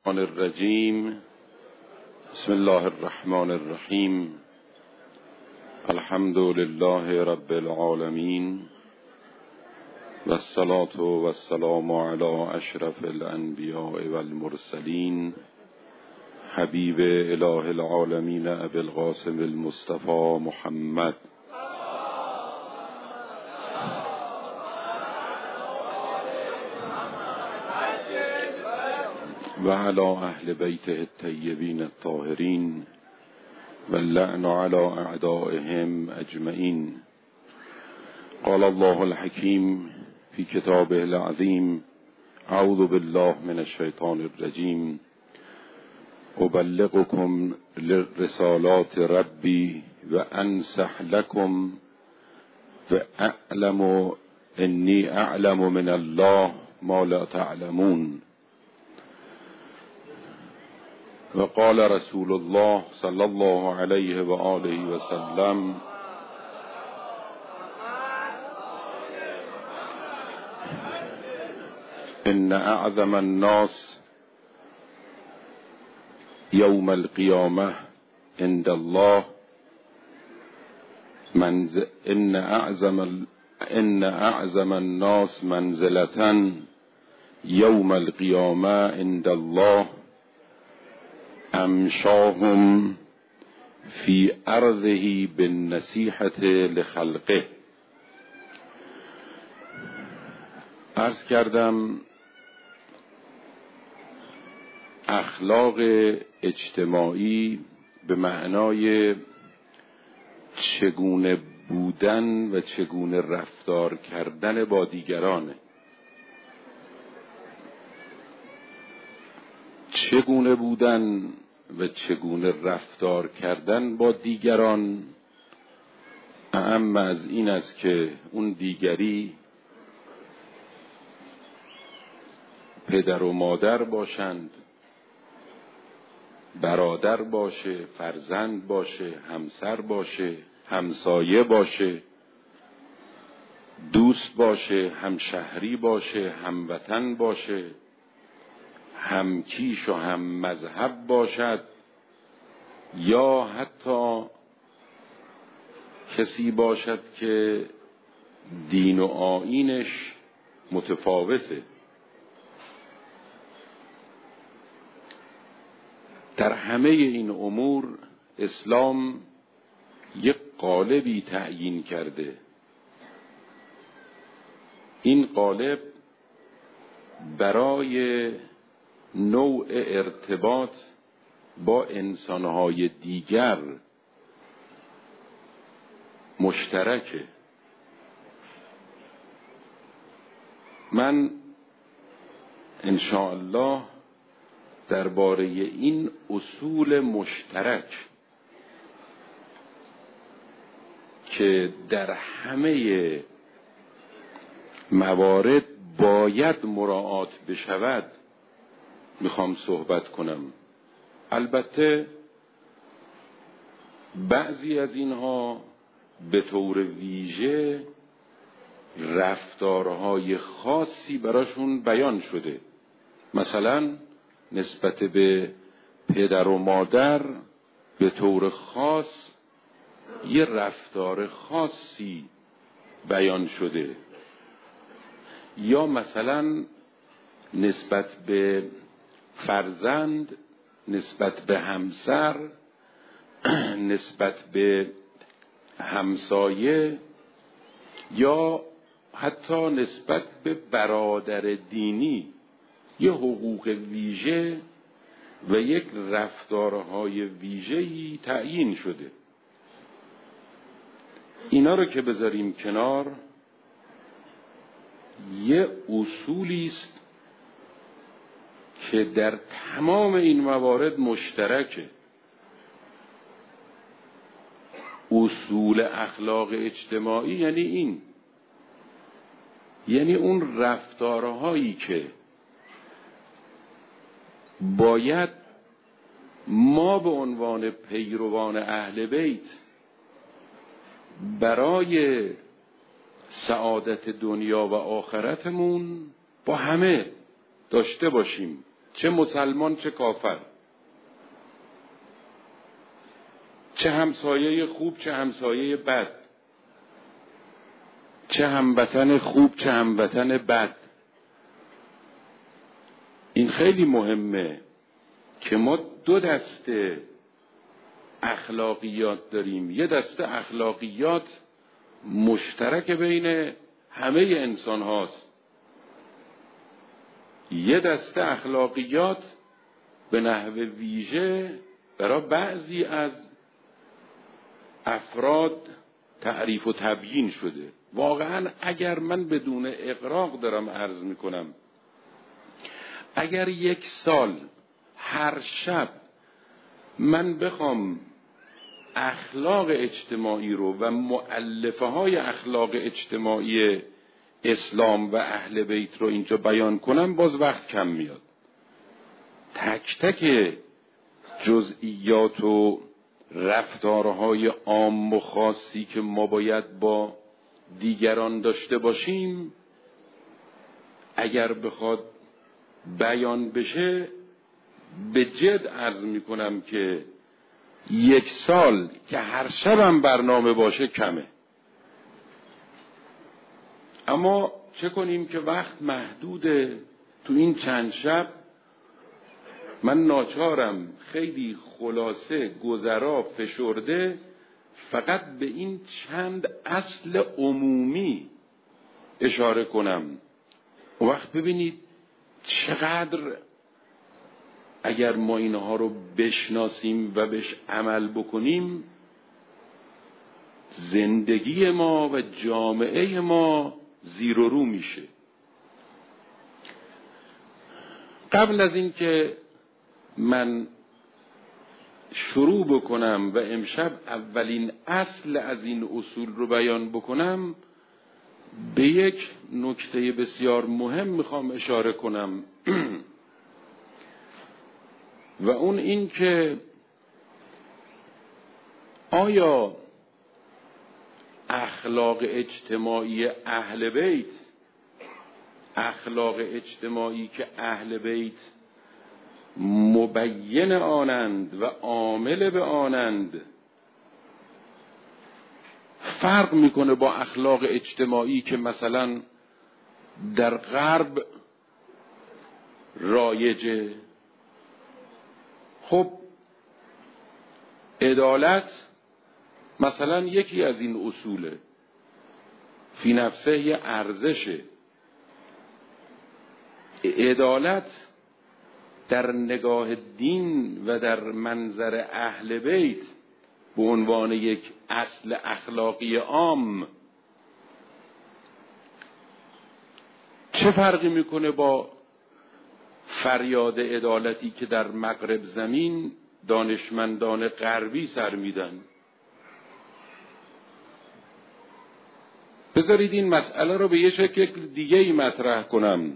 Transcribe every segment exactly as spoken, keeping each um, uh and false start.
الرجیم. بسم الله الرحمن الرحیم. الحمد لله رب العالمین و الصلاة و السلام علی اشرف الانبیاء والمرسلین حبیب اله العالمین ابی القاسم المصطفى محمد و علی اهل بیته الطیبین الطاهرین و اللعن علی اعدائهم اجمعین. قال الله الحکیم فی کتابه العظیم: اعوذ بالله من الشیطان الرجیم. ابلغکم رسالات ربی و انصح لکم و اعلم انی اعلم من الله ما لا تعلمون. و قال رسول الله صلی الله علیه و آله و سلم: ان اعظم الناس یوم القیامه عند الله منزل ان اعظم ال... ان اعظم الناس منزلة یوم القیامه عند الله امشاهم فی ارضه بالنصیحة لخلقه. عرض کردم اخلاق اجتماعی به معنای چگونه بودن و چگونه رفتار کردن با دیگرانه. چگونه بودن و چگونه رفتار کردن با دیگران اهم از این است که اون دیگری پدر و مادر باشند، برادر باشه، فرزند باشه، همسر باشه، همسایه باشه، دوست باشه، همشهری باشه، هموطن باشه، همکیش و هم مذهب باشد، یا حتی کسی باشد که دین و آیینش متفاوته. در همه این امور اسلام یک قالبی تعیین کرده. این قالب برای نوع ارتباط با انسانهای دیگر مشترکه. من انشاءالله درباره این اصول مشترک که در همه موارد باید مراعات بشود میخوام صحبت کنم. البته بعضی از اینها به طور ویژه رفتارهای خاصی براشون بیان شده. مثلا نسبت به پدر و مادر به طور خاص یه رفتار خاصی بیان شده، یا مثلا نسبت به فرزند، نسبت به همسر، نسبت به همسایه، یا حتی نسبت به برادر دینی یه حقوق ویژه و یک رفتارهای ویژه‌ای تعیین شده. اینا رو که بذاریم کنار، یه اصولی است که در تمام این موارد مشترکه. اصول اخلاق اجتماعی یعنی این، یعنی اون رفتارهایی که باید ما به عنوان پیروان اهل بیت برای سعادت دنیا و آخرتمون با همه داشته باشیم. چه مسلمان چه کافر، چه همسایه خوب چه همسایه بد، چه هموطن خوب چه هموطن بد. این خیلی مهمه که ما دو دسته اخلاقیات داریم. یه دسته اخلاقیات مشترک بین همه انسان هاست، یه دسته اخلاقیات به نحو ویژه برای بعضی از افراد تعریف و تبیین شده. واقعا اگر من بدون اغراق دارم عرض میکنم، اگر یک سال هر شب من بخوام اخلاق اجتماعی رو و مؤلفه های اخلاق اجتماعی اسلام و اهل بیت رو اینجا بیان کنم، باز وقت کم میاد. تک تک جزئیات و رفتارهای عام و خاصی که ما باید با دیگران داشته باشیم اگر بخواد بیان بشه، به جد عرض میکنم که یک سال که هر شبم برنامه باشه کمه. اما چه کنیم که وقت محدوده. تو این چند شب من ناچارم خیلی خلاصه گذرا فشرده فقط به این چند اصل عمومی اشاره کنم. و وقت ببینید چقدر اگر ما اینها رو بشناسیم و بهش عمل بکنیم، زندگی ما و جامعه ما زیر و رو میشه. قبل از این که من شروع بکنم و امشب اولین اصل از این اصول رو بیان بکنم، به یک نکته بسیار مهم میخوام اشاره کنم و اون این که آیا اخلاق اجتماعی اهل بیت، اخلاق اجتماعی که اهل بیت مبین آنند و عامل به آنند، فرق میکنه با اخلاق اجتماعی که مثلا در غرب رایجه؟ خب عدالت مثلا یکی از این اصوله، فی نفسه یه ارزشه. عدالت در نگاه دین و در منظر اهل بیت به عنوان یک اصل اخلاقی عام چه فرقی میکنه با فریاد عدالتی که در مغرب زمین دانشمندان غربی سر میدن؟ بذارید این مسئله رو به یه شکل دیگه ای مطرح کنم.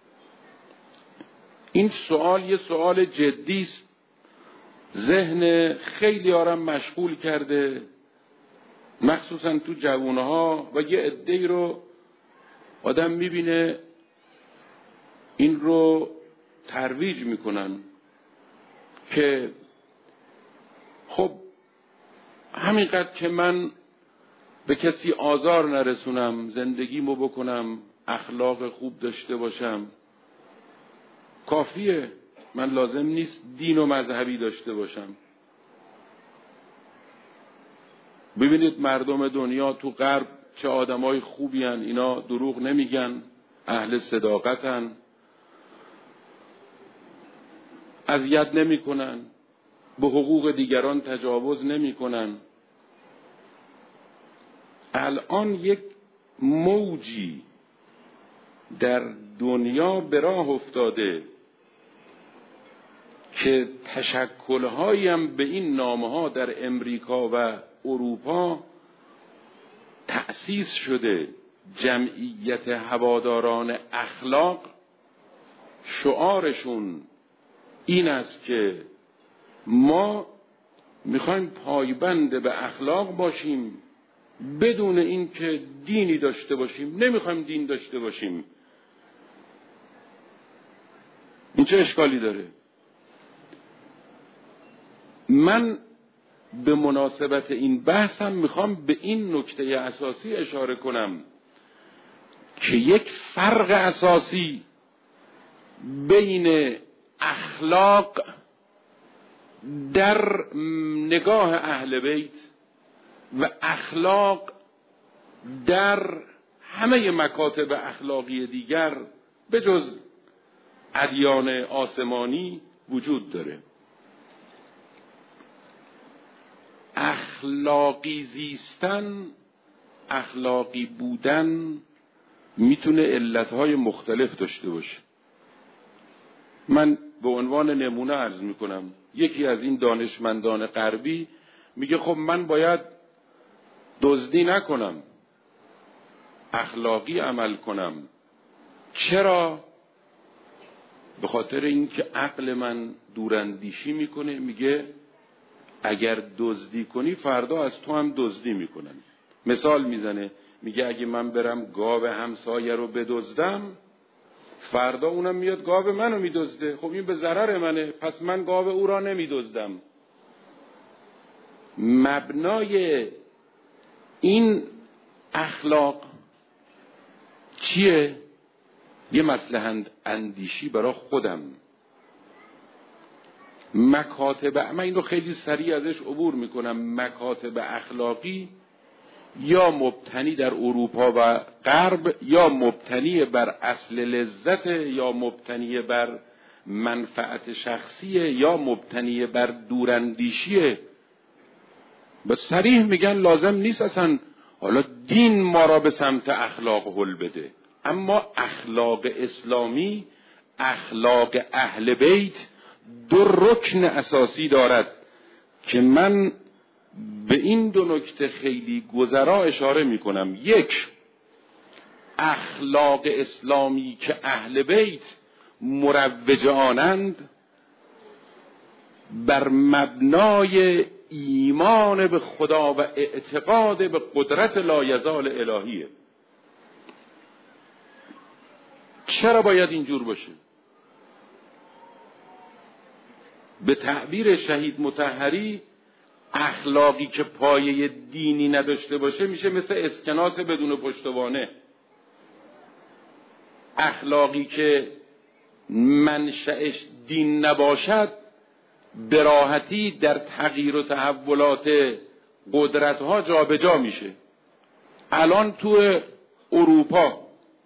این سوال یه سوال جدی است، ذهن خیلی آرام مشغول کرده، مخصوصا تو جوانها، و یه عده‌ای رو آدم میبینه این رو ترویج میکنن که خب همینقدر که من به کسی آزار نرسونم، زندگیمو بکنم، اخلاق خوب داشته باشم، کافیه. من لازم نیست دین و مذهبی داشته باشم. ببینید مردم دنیا تو غرب چه آدمای خوبی هن. اینا دروغ نمیگن، اهل صداقتن، اذیت نمی کنن، به حقوق دیگران تجاوز نمی کنن. الان یک موجی در دنیا به راه افتاده که تشکل‌هایی هم به این نامه‌ها در امریکا و اروپا تأسیس شده. جمعیت هواداران اخلاق شعارشون این است که ما میخوایم پایبند به اخلاق باشیم بدون این که دینی داشته باشیم. نمیخوایم دین داشته باشیم. این چه اشکالی داره؟ من به مناسبت این بحثم میخوام به این نکته اساسی اشاره کنم که یک فرق اساسی بین اخلاق در نگاه اهل بیت و اخلاق در همه مکاتب اخلاقی دیگر به جز ادیان آسمانی وجود داره. اخلاقی زیستن، اخلاقی بودن میتونه علتهای مختلف داشته باشه. من به عنوان نمونه عرض میکنم، یکی از این دانشمندان غربی میگه خب من باید دزدی نکنم، اخلاقی عمل کنم. چرا؟ به خاطر اینکه عقل من دوراندیشی میکنه، میگه اگر دزدی کنی فردا از تو هم دزدی میکنن. مثال میزنه، میگه اگه من برم گاو همسایه رو بدزدم فردا اونم میاد گاو منو میدزده، خب این به ضرر منه، پس من گاو او را نمیدزدم. مبنای این اخلاق چیه؟ یه مصلحت اندیشی برای خودم. مکاتب، من این رو خیلی سریع ازش عبور میکنم، مکاتب اخلاقی یا مبتنی در اروپا و غرب، یا مبتنی بر اصل لذت، یا مبتنی بر منفعت شخصیه، یا مبتنی بر دوراندیشیه. به صریح میگن لازم نیست اصلا حالا دین ما را به سمت اخلاق هل بده، اما اخلاق اسلامی، اخلاق اهل بیت دو رکن اساسی دارد که من به این دو نکته خیلی گذرا اشاره میکنم. یک، اخلاق اسلامی که اهل بیت مروج آنند بر مبنای ایمان به خدا و اعتقاد به قدرت لایزال الهیه. چرا باید اینجور باشه؟ به تعبیر شهید مطهری، اخلاقی که پایه دینی نداشته باشه میشه مثل اسکناس بدون پشتوانه. اخلاقی که منشأش دین نباشد به راحتی در تغییر و تحولات قدرت‌ها جابجا میشه. الان تو اروپا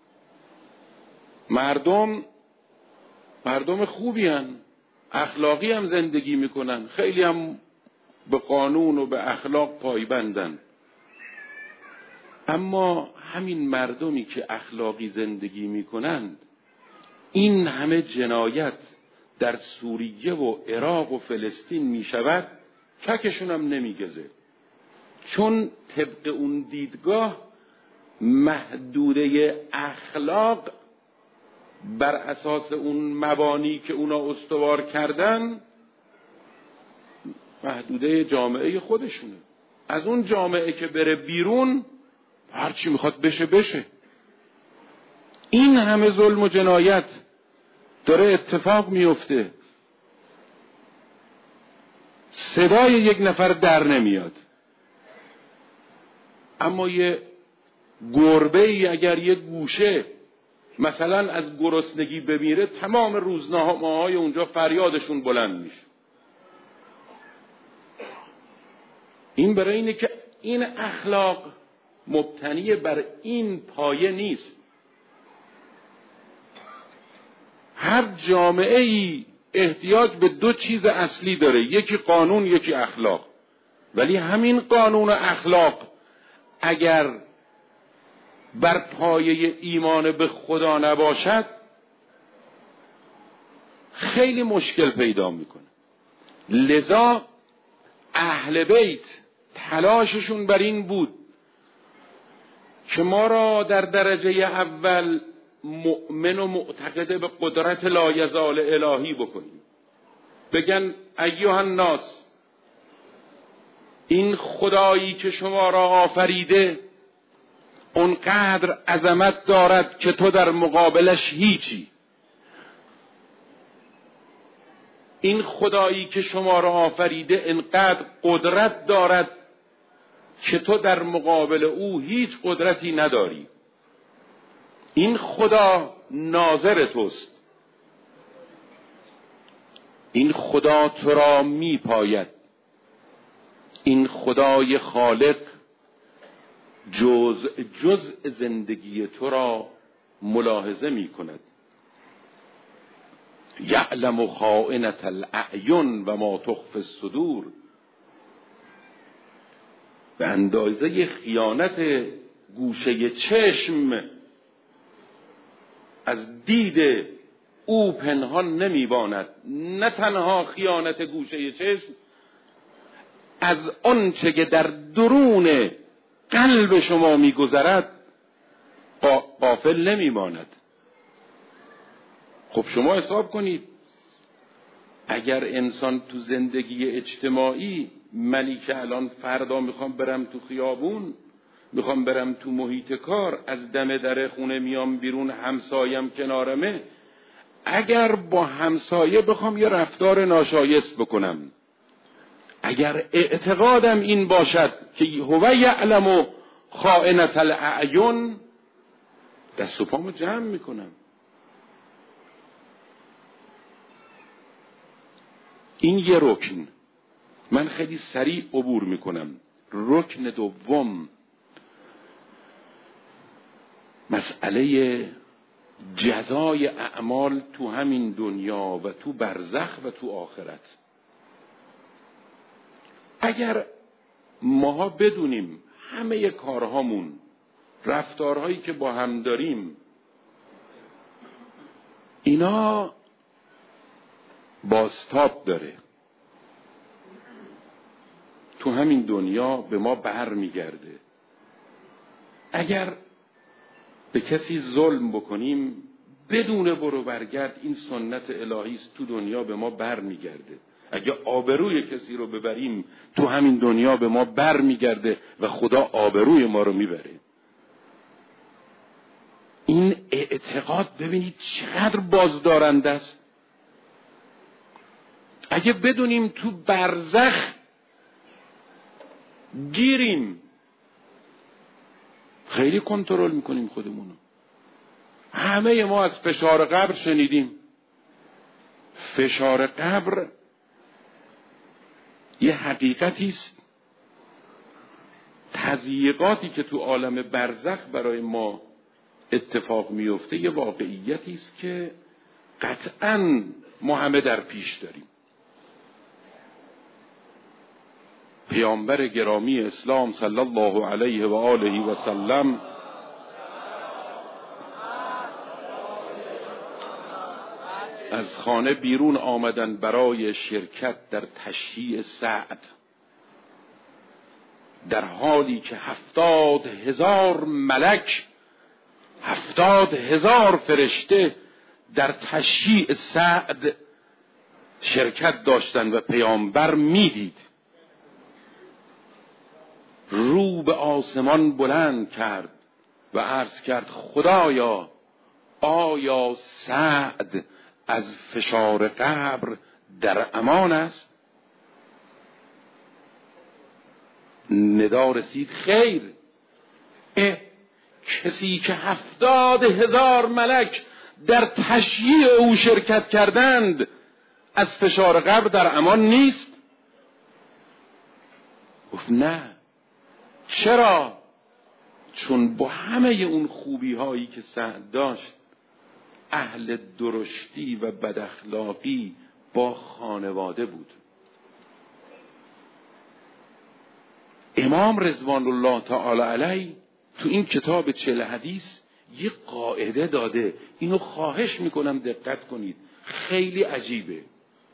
مردم مردم خوبی هن، اخلاقی هم زندگی میکنن، خیلی هم به قانون و به اخلاق پایبندن. اما همین مردمی که اخلاقی زندگی میکنند، این همه جنایت در سوریه و عراق و فلسطین میشود، ککشون هم نمیگزه، چون طبق اون دیدگاه محدوده اخلاق بر اساس اون مبانی که اونا استوار کردن محدوده جامعه خودشونه. از اون جامعه که بره بیرون هرچی میخواد بشه بشه. این همه ظلم و جنایت داره اتفاق میفته، صدای یک نفر در نمیاد. اما یه گربه ای اگر یه گوشه مثلا از گرسنگی بمیره، تمام روزنامه‌های اونجا فریادشون بلند میشه. این برای اینه که این اخلاق مبتنی بر این پایه نیست. هر جامعه ای احتیاج به دو چیز اصلی داره، یکی قانون، یکی اخلاق. ولی همین قانون و اخلاق اگر بر پایه ایمان به خدا نباشد خیلی مشکل پیدا میکنه. لذا اهل بیت تلاششون بر این بود که ما را در درجه اول مؤمن و معتقد به قدرت لایزال الهی بکنیم. بگن ایها الناس، این خدایی که شما را آفریده اونقدر عظمت دارد که تو در مقابلش هیچی. این خدایی که شما را آفریده انقدر قدرت دارد که تو در مقابل او هیچ قدرتی نداری. این خدا ناظر توست، این خدا تو را می پاید، این خدای خالق جز جز زندگی تو را ملاحظه می کند. یعلم خائنة الاعین و ما تخفی الصدور. به اندازه خیانت گوشه چشم از دید او پنهان نمی‌ماند. نه تنها خیانت گوشه چشم، از آنچه که در درون قلب شما می‌گذرد غافل نمی‌ماند. خب شما حساب کنید، اگر انسان تو زندگی اجتماعی، منی که الان فردا میخوام برم تو خیابون، میخوام برم تو محیط کار، از دم در خونه میام بیرون، همسایم کنارمه، اگر با همسایه بخوام یه رفتار ناشایست بکنم، اگر اعتقادم این باشد که هو یعلم خائنة الاعین، دست و پامو جمع میکنم. این یه رکن، من خیلی سریع عبور میکنم. رکن دوم، مسئله جزای اعمال تو همین دنیا و تو برزخ و تو آخرت. اگر ماها بدونیم همه کارهامون، رفتارهایی که با هم داریم، اینا بازتاب داره، تو همین دنیا به ما بر میگرده. اگر به کسی ظلم بکنیم بدون برو برگرد، این سنت الهی است، تو دنیا به ما بر میگرده. اگه آبروی کسی رو ببریم تو همین دنیا به ما بر میگرده و خدا آبروی ما رو میبره. این اعتقاد ببینید چقدر بازدارنده است. اگه بدونیم تو برزخ گیریم، خیلی کنترل میکنیم خودمونو. همه ما از فشار قبر شنیدیم. فشار قبر یه حقیقتی است. تضییقاتی که تو عالم برزخ برای ما اتفاق میفته یه واقعیتی است که قطعاً ما همه در پیش داریم. پیامبر گرامی اسلام صلی الله علیه و آله و سلم از خانه بیرون آمدن برای شرکت در تشییع سعد، در حالی که هفتاد هزار ملک، هفتاد هزار فرشته در تشییع سعد شرکت داشتند و پیامبر میدید. رو به آسمان بلند کرد و عرض کرد خدایا آیا سعد از فشار قبر در امان است؟ ندا رسید خیر. اه کسی که هفتاد هزار ملک در تشییع او شرکت کردند از فشار قبر در امان نیست؟ گفت نه. چرا؟ چون با همه اون خوبی هایی که سعد داشت، اهل درشتی و بداخلاقی با خانواده بود. امام رضوان الله تعالی علیه تو این کتاب چهل حدیث یه قاعده داده، اینو خواهش میکنم دقت کنید، خیلی عجیبه.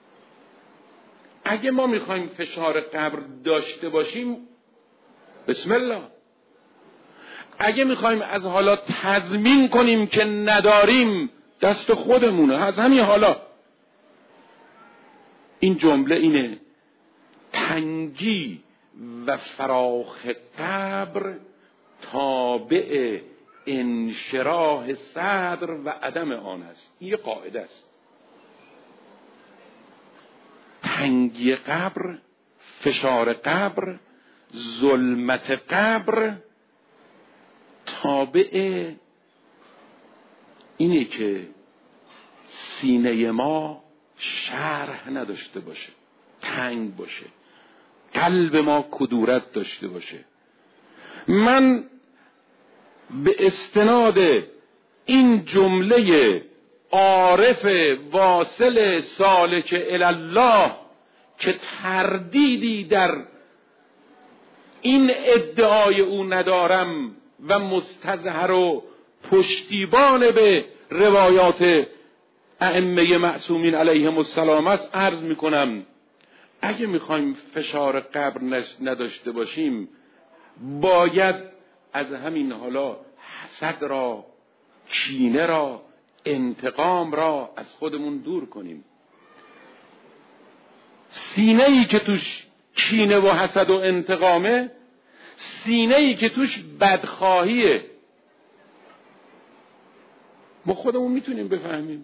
اگه ما میخوایم فشار قبر داشته باشیم بسم الله، اگه میخوایم از حالا تضمین کنیم که نداریم دست خودمونه، از همین حالا. این جمله اینه: تنگی و فراخ قبر تابع انشراح صدر و عدم آن است. این یه قاعده است. تنگی قبر، فشار قبر، ظلمت قبر تابع اینه که سینه ما شرح نداشته باشه، تنگ باشه، قلب ما کدورت داشته باشه. من به استناد این جمله عارف واصل سالک الله که تردیدی در این ادعای او ندارم و مستظهر و پشتیبان به روایات ائمه معصومین علیهم السلام است، عرض میکنم اگه میخوایم فشار قبر نداشته باشیم باید از همین حالا حسد را، کینه را، انتقام را از خودمون دور کنیم. سینه ای که توش کینه و حسد و انتقامه، سینه ای که توش بدخواهیه، ما خودمون میتونیم بفهمیم.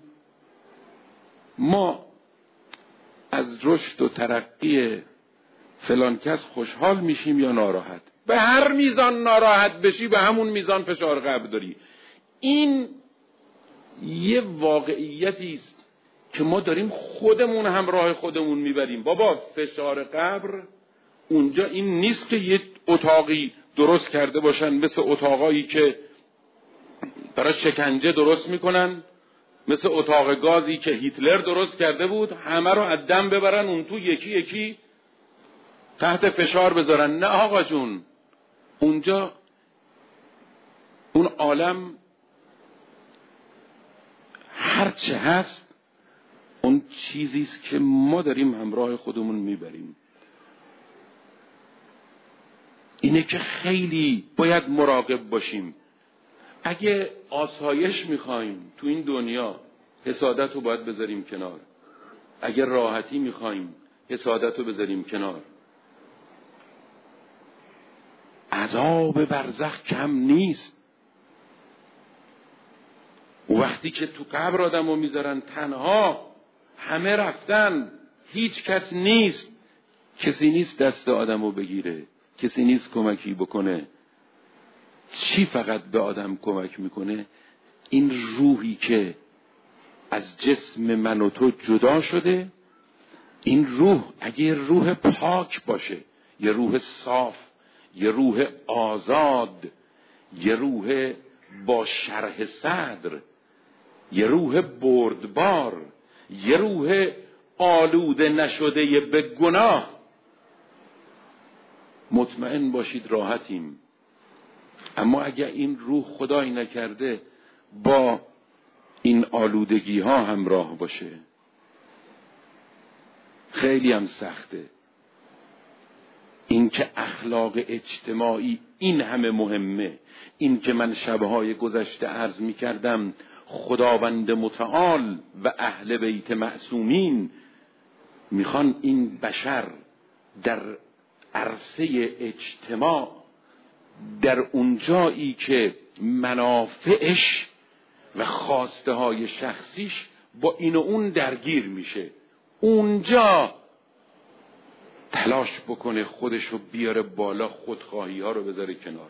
ما از رشد و ترقی فلان کس خوشحال میشیم یا ناراحت؟ به هر میزان ناراحت بشی به همون میزان فشار قبر داری. این یه واقعیتی است که ما داریم خودمون هم راه خودمون میبریم. بابا فشار قبر اونجا این نیست که یه اتاقی درست کرده باشن مثل اتاقایی که برای شکنجه درست میکنن، مثل اتاق گازی که هیتلر درست کرده بود، همه رو از دم ببرن اون تو یکی یکی تحت فشار بذارن. نه آقا جون، اونجا اون عالم هرچه هست اون چیزیست که ما داریم همراه خودمون میبریم. اینه که خیلی باید مراقب باشیم. اگه آسایش میخوایم تو این دنیا، حسادت رو باید بذاریم کنار. اگه راحتی میخوایم، حسادت رو بذاریم کنار. عذاب برزخ کم نیست. وقتی که تو قبر آدم رو میذارن تنها، همه رفتن، هیچ کس نیست، کسی نیست دست آدم رو بگیره، کسی نیست کمکی بکنه. چی فقط به آدم کمک میکنه؟ این روحی که از جسم من و تو جدا شده. این روح اگه روح پاک باشه، یه روح صاف، یه روح آزاد، یه روح با شرح صدر، یه روح بردبار، یه روح آلوده نشده به گناه، مطمئن باشید راحتیم. اما اگر این روح خدای نکرده با این آلودگی ها همراه باشه، خیلی هم سخته. این که اخلاق اجتماعی این همه مهمه، این که من شبهای گذشته عرض می کردم خداوند متعال و اهل بیت معصومین میخوان این بشر در عرصه اجتماع، در اونجایی که منافعش و خواسته های شخصیش با این و اون درگیر میشه، اونجا تلاش بکنه خودشو بیاره بالا، خودخواهی ها رو بذاره کنار.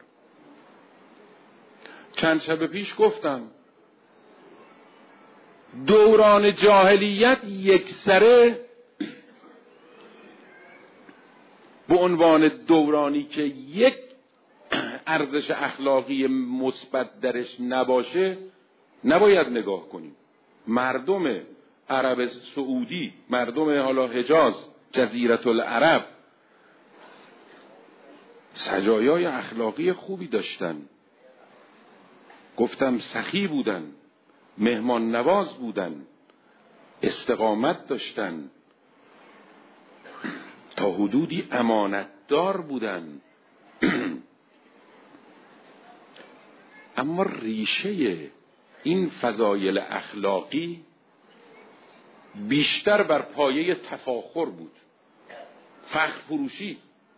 چند شب پیش گفتم دوران جاهلیت یکسره به عنوان دورانی که یک ارزش اخلاقی مثبت درش نباشه نباید نگاه کنیم. مردم عرب سعودی، مردم حالا حجاز، جزیره العرب، سجایای اخلاقی خوبی داشتن. گفتم سخی بودن، مهمان نواز بودن، استقامت داشتن، تا حدودی امانتدار بودن. اما ریشه این فضایل اخلاقی بیشتر بر پایه تفاخر بود، فخر فروشی.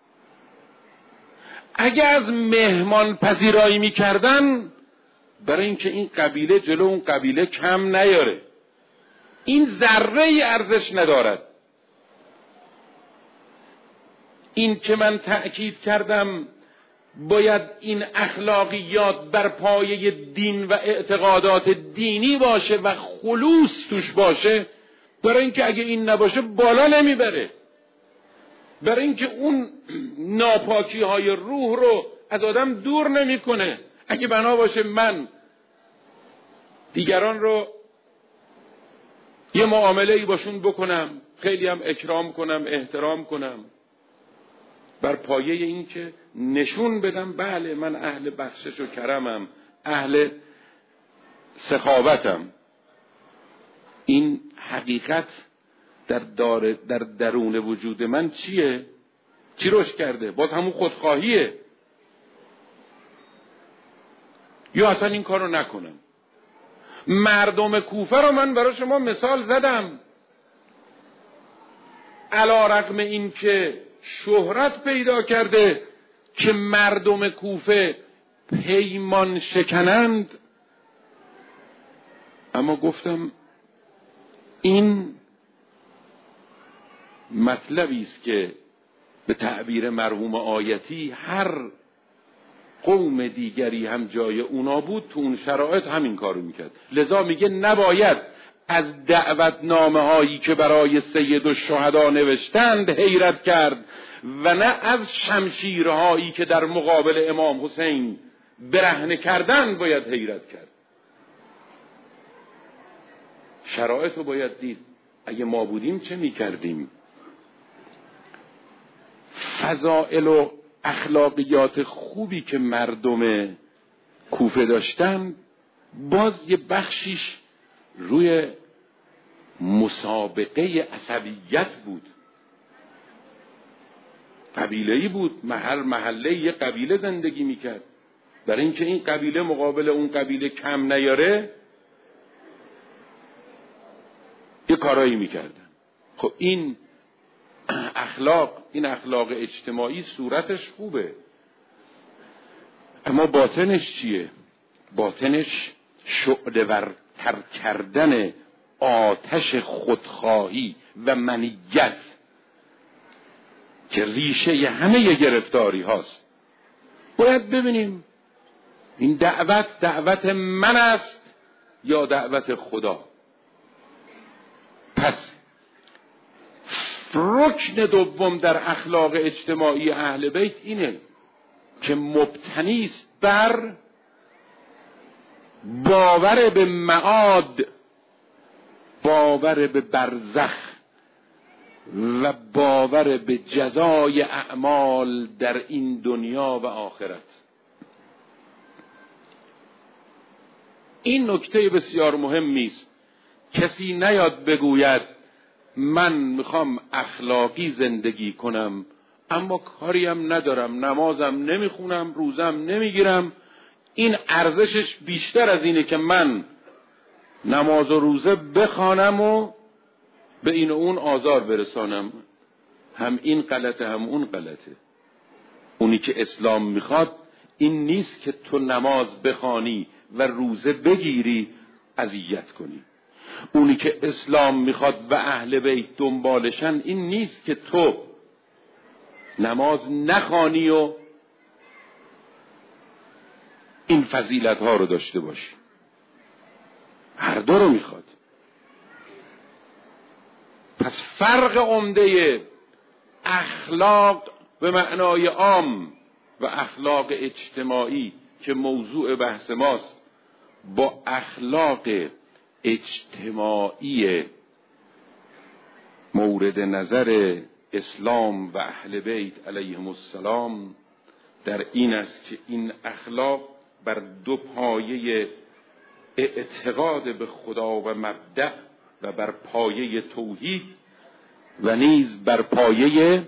اگه از مهمان پذیرایی می کردن برای اینکه این قبیله جلو اون قبیله کم نیاره، این ذره ای ارزش ندارد. این که من تأکید کردم باید این اخلاقیات بر پایه دین و اعتقادات دینی باشه و خلوص توش باشه، برای اینکه اگه این نباشه بالا نمیبره، برای اینکه اون ناپاکی های روح رو از آدم دور نمیکنه. اگه بنا باشه من دیگران رو یه معامله ای باشون بکنم، خیلی هم اکرام کنم، احترام کنم، بر پایه این که نشون بدم بله من اهل بخشش و کرمم، اهل سخاوتم، این حقیقت در, دار در درون وجود من چیه؟ چی روش کرده؟ باز همون خودخواهیه. یا اصلا این کارو نکنم. مردم کوفه رو من برای شما مثال زدم، علی رغم این که شهرت پیدا کرده که مردم کوفه پیمان شکنند، اما گفتم این مطلبی است که به تعبیر مرحوم آیتی هر قوم دیگری هم جای اونا بود تو اون شرایط همین کارو میکرد. لذا میگه نباید از دعوتنامه هایی که برای سید الشهدا نوشتند حیرت کرد و نه از شمشیرهایی که در مقابل امام حسین برهنه کردند باید حیرت کرد. شرایط رو باید دید. اگه ما بودیم چه میکردیم؟ فضائل و اخلاقیات خوبی که مردم کوفه داشتن باز یه بخشیش روی مسابقه عصبیت بود. قبیله‌ای بود، هر محله یه قبیله زندگی میکرد، برای اینکه این قبیله مقابل اون قبیله کم نیاره یه کارایی میکردن. خب این اخلاق، این اخلاق اجتماعی صورتش خوبه، اما باطنش چیه؟ باطنش شعله ورتر کردن آتش خودخواهی و منیت که ریشه همه ی گرفتاری هاست. باید ببینیم این دعوت دعوت من است یا دعوت خدا. پس رکن دوم در اخلاق اجتماعی اهل بیت اینه که مبتنی است بر باور به معاد، باور به برزخ و باور به جزای اعمال در این دنیا و آخرت. این نکته بسیار مهمی است. کسی نیاد بگوید من میخوام اخلاقی زندگی کنم اما کاریم ندارم، نمازم نمیخونم، روزم نمیگیرم. این ارزشش بیشتر از اینه که من نماز و روزه بخوانم و به این و اون آزار برسانم. هم این غلطه هم اون غلطه. اونی که اسلام میخواد این نیست که تو نماز بخوانی و روزه بگیری اذیت کنی. اونی که اسلام میخواد و اهل بیت دنبالشن این نیست که تو نماز نخوانی و این فضیلت ها رو داشته باشی. هر دو رو میخواد. پس فرق عمده اخلاق به معنای عام و اخلاق اجتماعی که موضوع بحث ماست با اخلاق اجتماعی مورد نظر اسلام و اهل بیت علیهم السلام در این است که این اخلاق بر دو پایه اعتقاد به خدا و مبدأ و بر پایه توحید و نیز بر پایه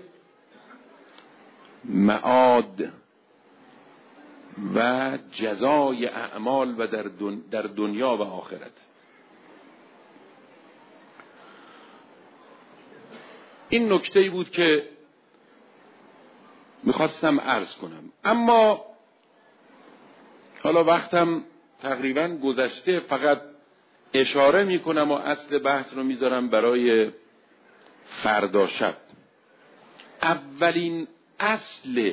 معاد و جزای اعمال و در, دن در دنیا و آخرت. این نکته‌ای بود که میخواستم عرض کنم. اما حالا وقتم تقریبا گذشته، فقط اشاره میکنم و اصل بحث رو میذارم برای فردا شب. اولین اصل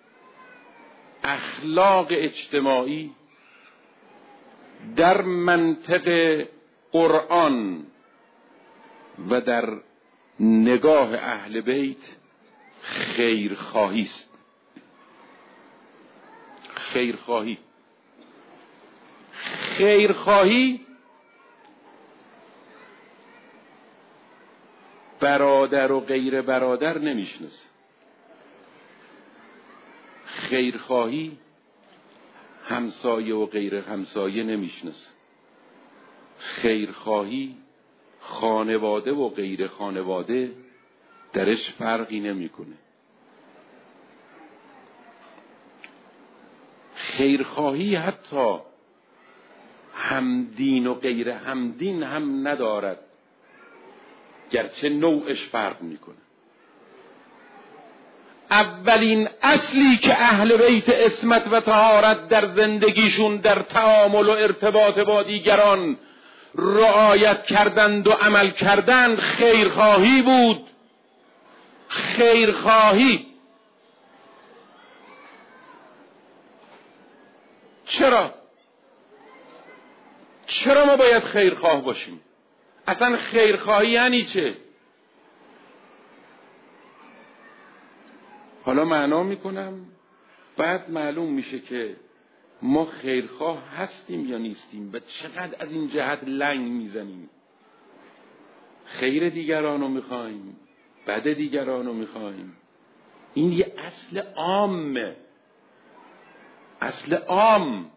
اخلاق اجتماعی در منطق قرآن و در نگاه اهل بیت خیرخواهی است. خیرخواهی خیرخواهی برادر و غیر برادر نمیشناسه. خیرخواهی همسایه و غیر همسایه نمیشناسه. خیرخواهی خانواده و غیر خانواده درش فرقی نمیکنه. خیرخواهی حتی همدین و غیر همدین هم ندارد، گرچه نوعش فرق میکنه. اولین اصلی که اهل بیت عصمت و طهارت در زندگیشون در تعامل و ارتباط با دیگران رعایت کردند و عمل کردند خیرخواهی بود. خیرخواهی. چرا؟ چرا ما باید خیرخواه باشیم؟ اصلا خیرخواهی یعنی چه؟ حالا معنا میکنم، بعد معلوم میشه که ما خیرخواه هستیم یا نیستیم و چقدر از این جهت لنگ میزنیم. خیر دیگران رو میخوایم، بد دیگران رو میخوایم. این یه اصل عامه، اصل عام.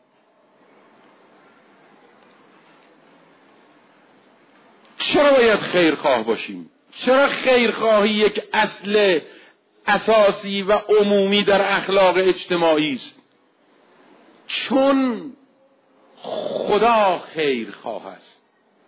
چرا باید خیرخواه باشیم؟ چرا خیرخواهی یک اصل اساسی و عمومی در اخلاق اجتماعی است؟ چون خدا خیرخواه است.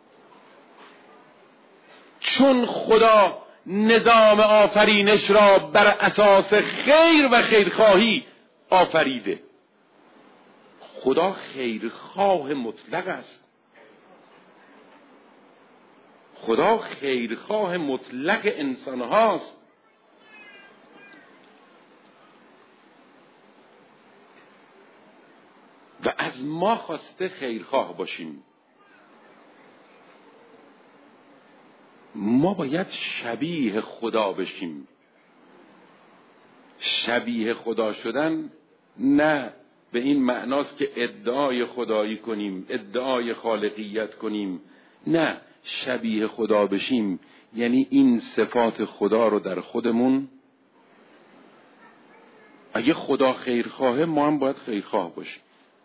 چون خدا نظام آفرینش را بر اساس خیر و خیرخواهی آفریده. خدا خیرخواه مطلق است. خدا خیرخواه مطلق انسان هاست. و از ما خواسته خیرخواه باشیم. ما باید شبیه خدا بشیم. شبیه خدا شدن نه به این معناست که ادعای خدایی کنیم، ادعای خالقیت کنیم. نه، شبیه خدا بشیم یعنی این صفات خدا رو در خودمون، اگه خدا خیرخواهه ما هم باید خیرخواه باشیم.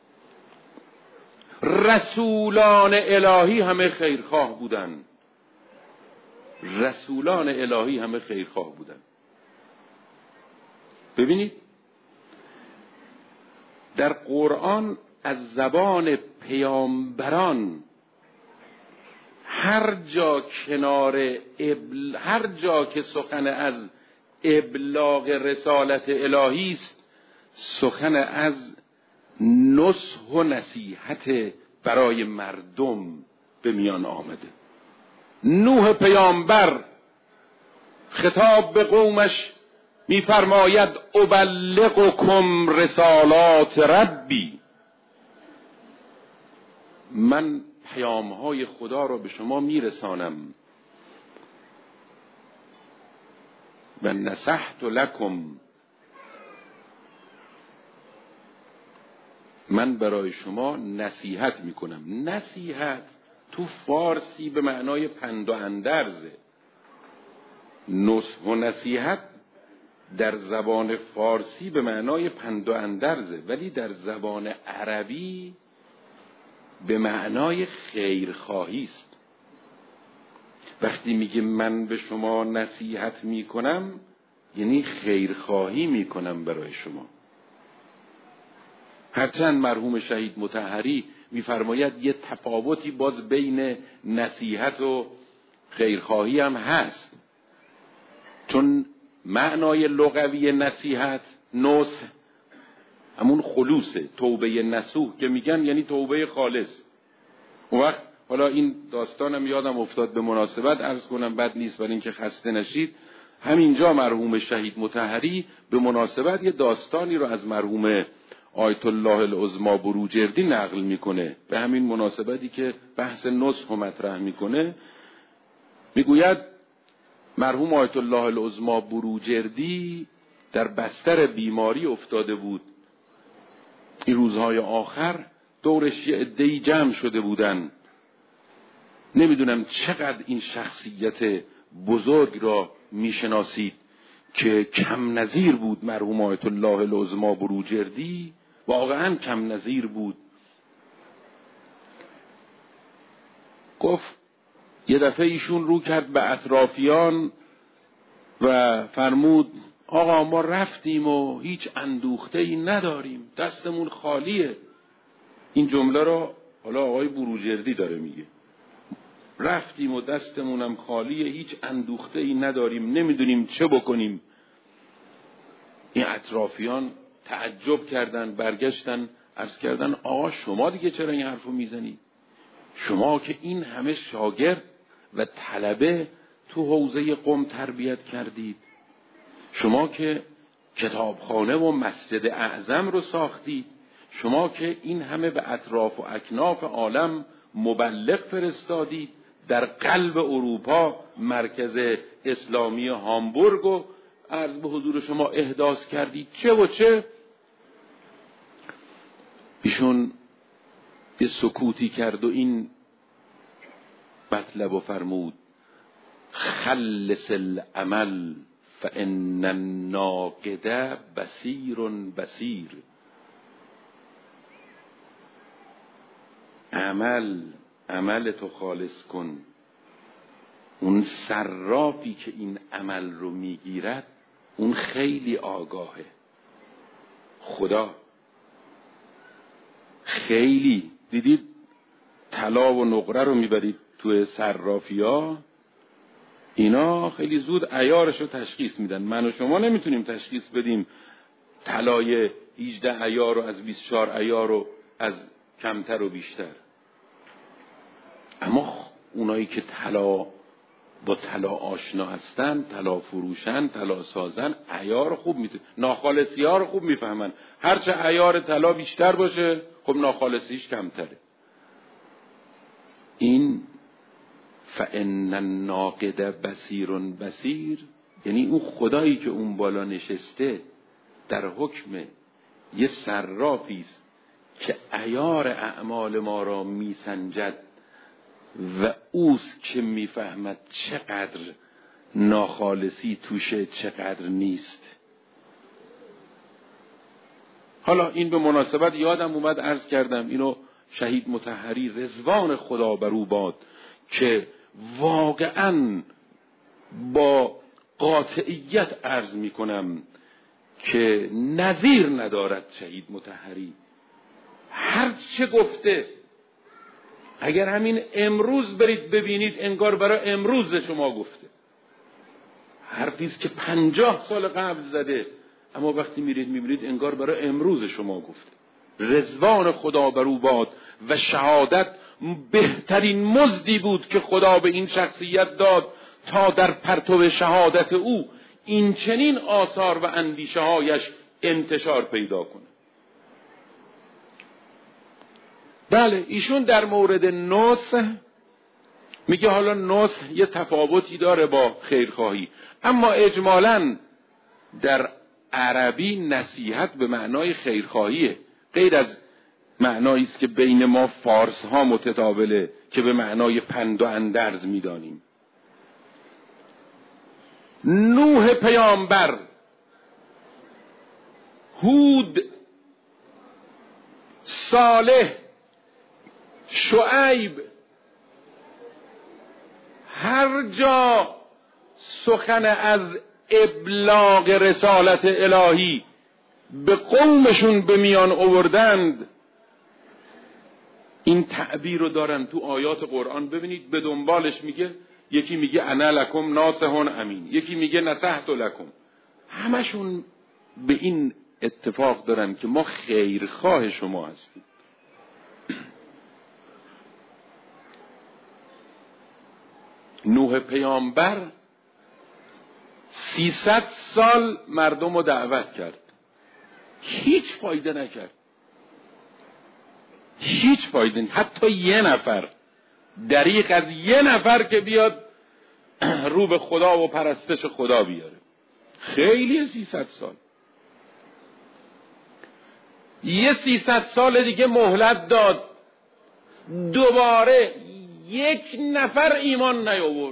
رسولان الهی همه خیرخواه بودن. رسولان الهی همه خیرخواه بودن. ببینید در قرآن از زبان پیامبران هر جا کنار ابل... هر جا که سخن از ابلاغ رسالت الهی است، سخن از نصح و نصیحت برای مردم به میان آمده. نوح پیامبر خطاب به قومش میفرماید ابلغکم رسالات ربی، من پیامهای خدا را به شما میرسانم. و نصحت لکم، من برای شما نصیحت میکنم. نصیحت تو فارسی به معنای پند و اندرزه. نصح و نصیحت در زبان فارسی به معنای پند و اندرزه، ولی در زبان عربی به معنای خیرخواهی است. وقتی میگه من به شما نصیحت میکنم یعنی خیرخواهی میکنم برای شما. هرچند مرحوم شهید مطهری میفرماید یه تفاوتی باز بین نصیحت و خیرخواهی هم هست، چون معنای لغوی نصیحت نصح همون خلوصه، توبه نصوح که میگن یعنی توبه خالص. اون وقت حالا این داستانم یادم افتاد به مناسبت عرض کنم، بد نیست برای اینکه خسته نشید. همینجا مرحوم شهید مطهری به مناسبت یه داستانی رو از مرحوم آیت الله العظمی بروجردی نقل میکنه. به همین مناسبتی که بحث نصح مطرح میکنه، میگوید مرحوم آیت الله العظمی بروجردی در بستر بیماری افتاده بود. این روزهای آخر دورش یه عده‌ای جمع شده بودن. نمیدونم چقدر این شخصیت بزرگ را میشناسید که کم نظیر بود. مرحوم آیت الله العظمی بروجردی واقعا کم نظیر بود. گفت یه دفعه ایشون رو کرد به اطرافیان و فرمود آقا ما رفتیم و هیچ اندوخته ای نداریم، دستمون خالیه. این جمله را حالا آقای بروجردی داره میگه. رفتیم و دستمونم خالیه، هیچ اندوخته ای نداریم، نمیدونیم چه بکنیم. این اطرافیان تعجب کردن، برگشتن عرض کردن آقا شما دیگه چرا این حرفو میزنی؟ شما که این همه شاگرد و طلبه تو حوزه قم تربیت کردید، شما که کتابخانه و مسجد اعظم رو ساختید، شما که این همه به اطراف و اکناف عالم مبلغ فرستادید، در قلب اروپا مرکز اسلامی هامبورگ رو عرض به حضور شما احداث کردید، چه و چه. ایشون یه سکوتی کرد و این مطلب و فرمود خلص العمل فان الناقد بصیر بصیر. عمل عمل تو خالص کن. اون صرافی که این عمل رو میگیرد اون خیلی آگاهه. خدا خیلی دیدید طلا و نقره رو میبرید توی صرافی ها، اینا خیلی زود عیارش رو تشخیص میدن. من و شما نمیتونیم تشخیص بدیم طلای هجده عیار رو از بیست و چهار عیار رو از کمتر و بیشتر. اما اونایی که طلا با طلا آشنا هستن، طلا فروشن، طلا سازن، عیار خوب میتونن، ناخالصی ها رو خوب میفهمن. هرچه عیار طلا بیشتر باشه خب ناخالصیش کمتره. این فان الناقد بصیر بصیر یعنی اون خدایی که اون بالا نشسته در حکم یه صرافی است که عیار اعمال ما را میسنجد و اوست که میفهمد چقدر ناخالصی توشه چقدر نیست. حالا این به مناسبت یادم اومد عرض کردم، اینو شهید مطهری رضوان خدا بر او باد که واقعا با قاطعیت عرض میکنم که نظیر ندارد شهید مطهری. هر چه گفته اگر همین امروز برید ببینید انگار برای امروز شما گفته. حرفیست که پنجاه سال قبل زده اما وقتی میرید میبینید انگار برای امروز شما گفته. رضوان خدا بر او باد و شهادت بهترین مزدی بود که خدا به این شخصیت داد تا در پرتو شهادت او این چنین آثار و اندیشه هایش انتشار پیدا کنه. بله ایشون در مورد نصح میگه حالا نصح یه تفاوتی داره با خیرخواهی، اما اجمالاً در عربی نصیحت به معنای خیرخواهیه، غیر از معنایی است که بین ما فارس ها متداوله که به معنای پند و اندرز میدانیم. نوح پیامبر، هود، صالح، شعیب، هر جا سخن از ابلاغ رسالت الهی به قومشون به میان آوردند این تعبیر رو دارن تو آیات قرآن. ببینید به دنبالش میگه، یکی میگه انا لکم ناصح امین، یکی میگه نصحت لکم. همشون به این اتفاق دارن که ما خیرخواه شما هستیم. نوح پیامبر سیصد سال مردم رو دعوت کرد، هیچ فایده نکرد، هیچ فایده نکرد. حتی یه نفر، دریغ از یه نفر که بیاد رو به خدا و پرستش خدا بیاره. خیلی سیصد سال. یه سیصد سال دیگه مهلت داد، دوباره یک نفر ایمان نیاورد.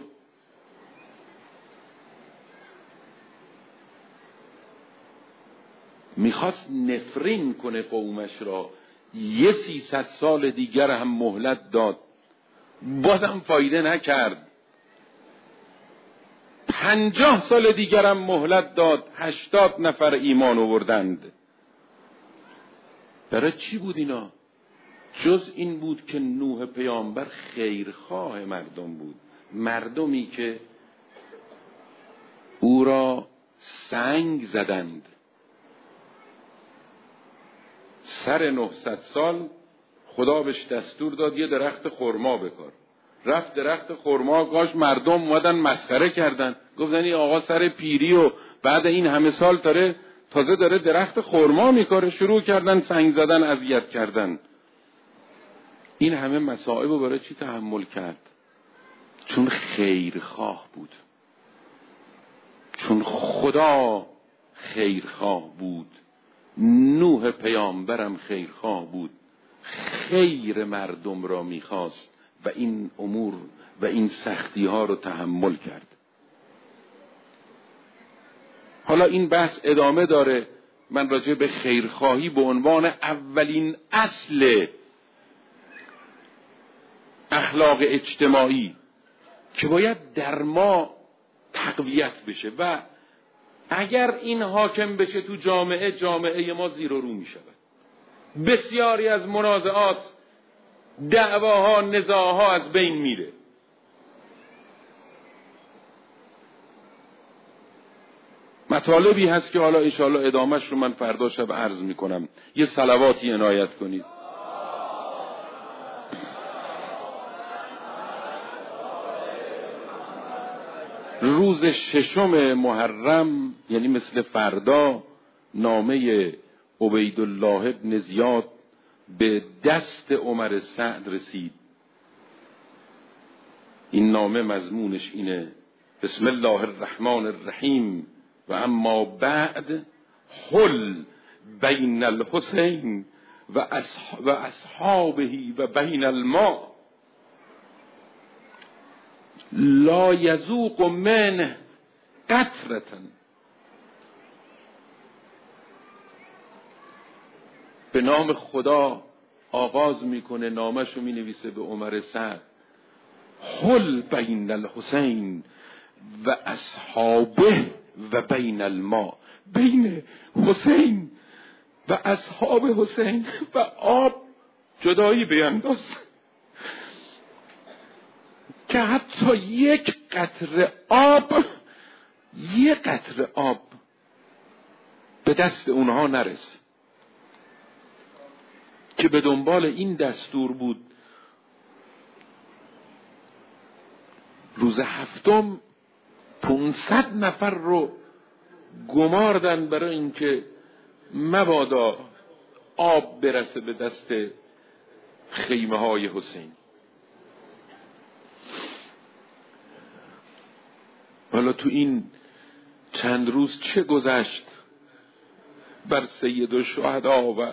میخواست نفرین کنه قومش را، یه سیصد سال دیگر هم مهلت داد، بازم فایده نکرد. پنجاه سال دیگر هم مهلت داد، هشتاد نفر ایمان آوردند. برای چی بود اینا؟ جز این بود که نوح پیامبر خیرخواه مردم بود، مردمی که او را سنگ زدند. سر نهصد سال خدا بهش دستور داد یه درخت خرما بکار، رفت درخت خرما کاش، مردم اومدن مسخره کردن، گفتن این آقا سر پیری و بعد این همه سال تاره تازه داره درخت خرما میکاره. شروع کردن سنگ زدن، اذیت کردن. این همه مصائب رو برای چی تحمل کرد؟ چون خیرخواه بود، چون خدا خیرخواه بود. نوح پیامبرم خیرخواه بود، خیر مردم را میخواست و این امور و این سختی ها رو تحمل کرد. حالا این بحث ادامه داره. من راجع به خیرخواهی به عنوان اولین اصل اخلاق اجتماعی که باید در ما تقویت بشه و اگر این حاکم بشه تو جامعه، جامعه ما زیر و رو می شود. بسیاری از منازعات، دعواها، نزاعها از بین میره. مطالبی هست که حالا انشاءالله ادامهش رو من فردا شب عرض میکنم. یه صلواتی عنایت کنید. روز ششم محرم، یعنی مثل فردا، نامه عبیدالله ابن زیاد به دست عمر سعد رسید. این نامه مضمونش اینه: بسم الله الرحمن الرحیم و اما بعد حل بین الحسین و, اصح و اصحابه و بین الماء لا یذوق منه قطرة. به نام خدا آغاز میکنه، نامشو مینویسه به عمر سعد: حل بین الحسین و اصحابه و بین الماء، بین حسین و اصحاب حسین و آب جدایی بینداز که حتی یک قطره آب یک قطره آب به دست اونها نرسه. که به دنبال این دستور بود. روز هفتم پونصد نفر رو گماردن برای اینکه مبادا آب برسه به دست خیمه های حسین. حالا تو این چند روز چه گذشت بر سید الشهدا و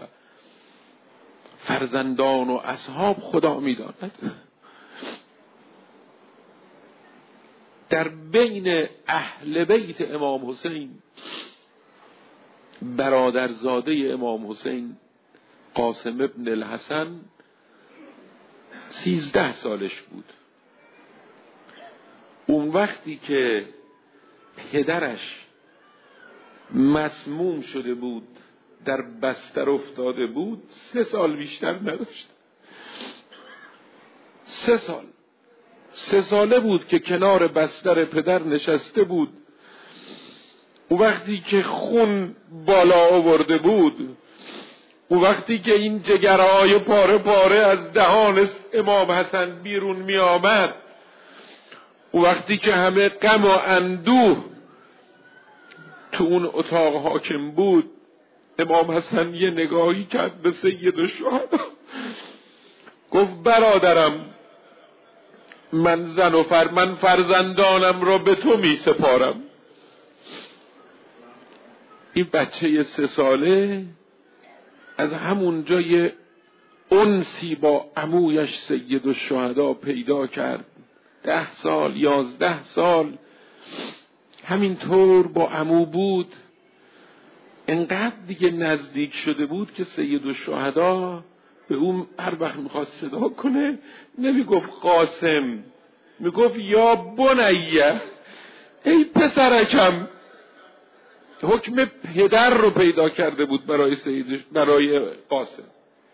فرزندان و اصحاب خدا می‌داند. در بین اهل بیت امام حسین، برادرزاده امام حسین قاسم ابن الحسن سیزده سالش بود. اون وقتی که پدرش مسموم شده بود، در بستر افتاده بود، سه سال بیشتر نداشت. سه سال سه ساله بود که کنار بستر پدر نشسته بود. اون وقتی که خون بالا آورده بود، اون وقتی که این جگرهای پاره پاره از دهان امام حسن بیرون می آمد، اون وقتی که همه غم و اندوه تو اون اتاق حاکم بود، امام حسن یه نگاهی کرد به سید الشهدا، گفت برادرم، من زن و فر من فرزندانم را به تو می سپارم. این بچه سه ساله از همون جای انسی با عمویش سید الشهدا پیدا کرد. ده سال یازده سال همینطور با عمو بود. انقدر دیگه نزدیک شده بود که سید الشهدا به اون هر وقت میخواست صدا کنه نمیگفت قاسم، میگفت یا بنیه، ای پسرکم. حکم پدر رو پیدا کرده بود برای سید برای قاسم.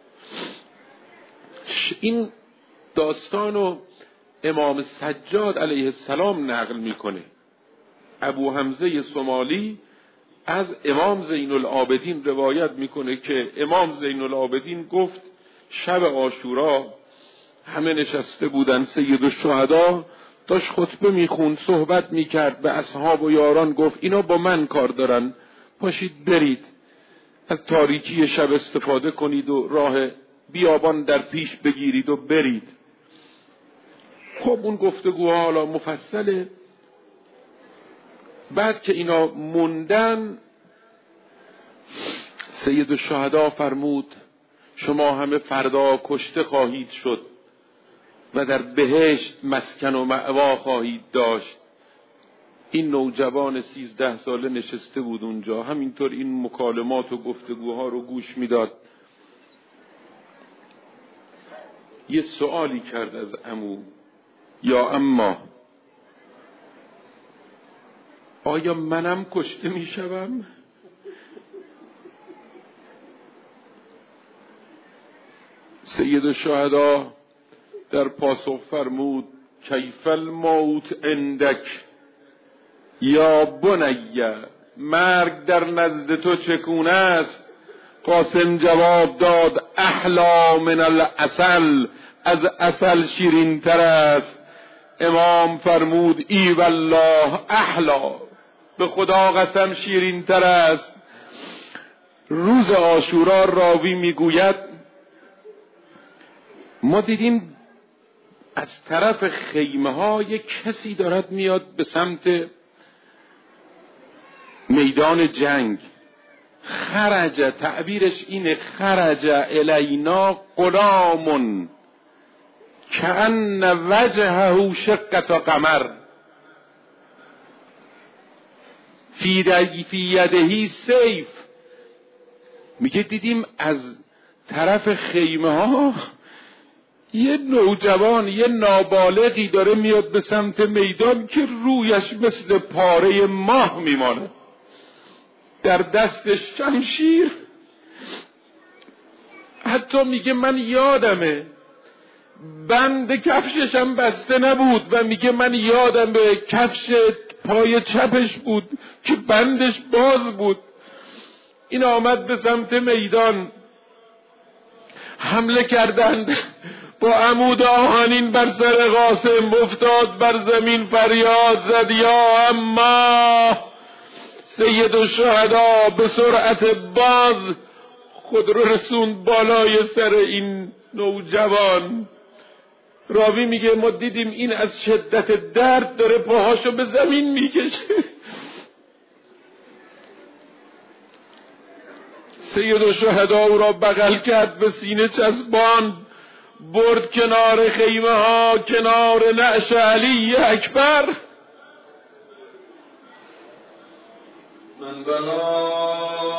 این داستانو امام سجاد علیه السلام نقل میکنه. ابو حمزه سومالی از امام زین العابدین روایت میکنه که امام زین العابدین گفت شب عاشورا همه نشسته بودن، سید الشهدا داشت خطبه میخوند، صحبت میکرد، به اصحاب و یاران گفت اینا با من کار دارن، پاشید برید از تاریکی شب استفاده کنید و راه بیابان در پیش بگیرید و برید. خب اون گفتگوها حالا مفصله. بعد که اینا موندن سید الشهدا فرمود شما همه فردا کشته خواهید شد و در بهشت مسکن و مأوا خواهید داشت. این نوجوان سیزده ساله نشسته بود اونجا، همینطور این مکالمات و گفتگوها رو گوش میداد. یه سوالی کرد از عمو، یا اما آیا منم کشته میشوم؟ سید الشهدا در پاسخ فرمود کیف الموت عندک یا بنیه، مرگ در نزد تو چگونه است؟ قاسم جواب داد احلا من العسل، از عسل شیرین تر است. امام فرمود ای والله احلا، به خدا قسم شیرین تر است. روز عاشورا راوی میگوید ما دیدیم از طرف خیمه ها یک کسی دارد میاد به سمت میدان جنگ. خرج، تعبیرش اینه، خرج الینا غلام کأن وجهه شقة قمر فی یده سیف. میگه دیدیم از طرف خیمه ها یه نوجوان، یه نابالغی داره میاد به سمت میدان که رویش مثل پاره ماه میمانه، در دستش شمشیر. حتی میگه من یادمه بند کفششم بسته نبود و میگه من یادم به کفش پای چپش بود که بندش باز بود. این آمد به سمت میدان، حمله کردند، با عمود آهنین بر سر قاسم افتاد بر زمین، فریاد زد یا اما. سید الشهدا به سرعت باز خود رو رسوند بالای سر این نوجوان. راوی میگه ما دیدیم این از شدت درد داره پاهاشو به زمین میکشه. سید الشهدا او را بغل کرد، به سینه چسباند، برد کنار خیمه ها، کنار نعش علی اکبر. من بنا